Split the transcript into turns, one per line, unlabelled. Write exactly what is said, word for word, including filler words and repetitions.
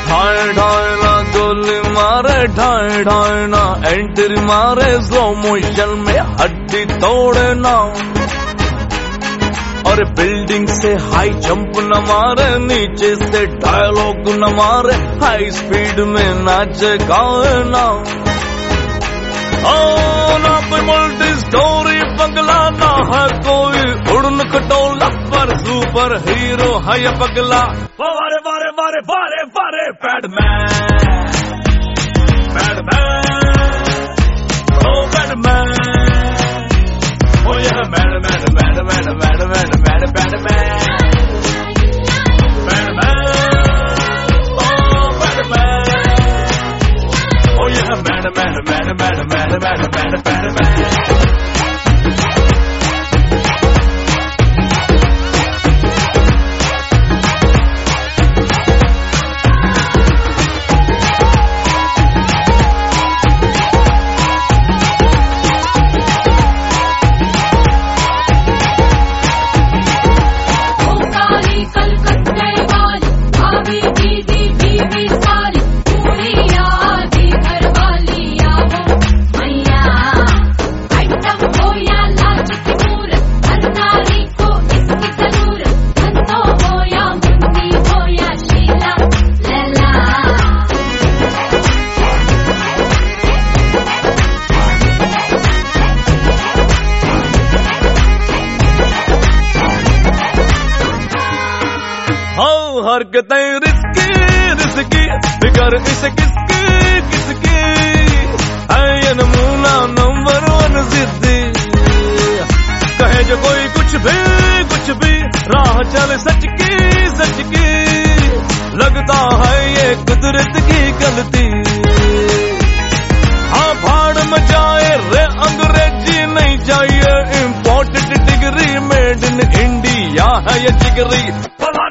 ढाई ढाई ना गोली मारे, ढाई ढाई ना एंट्री मारे, स्लो मोशन में हड्डी तोड़े ना। और बिल्डिंग से हाई जंप न मारे, नीचे से डायलॉग न मारे, हाई स्पीड में नाचे गाए ना। ओ ना कोई मल्टी स्टोरी बंगला, ना है कोई उड़न खटोला, पर सुपर हीरो है ये पगला। वारे वारे वारे वारे वारे बैटमैन, बैटमैन, ओ बैटमैन, ओ ये man man man man man man man Batman, Batman, ओ बैटमैन, ओ ये man man man man man man man Batman. हरकतें रिस्की रिस्की, फिकर इसे किसकी किसकी, है ये नमूना नंबर वन जिद्दी। कहे जो कोई कुछ भी कुछ भी, राह चल सच की सच की, लगता है ये कुदरत की गलती। हाँ भाड़ मचाए रे अंग्रेजी नहीं चाहिए, imported degree made in India है ये जिगरी।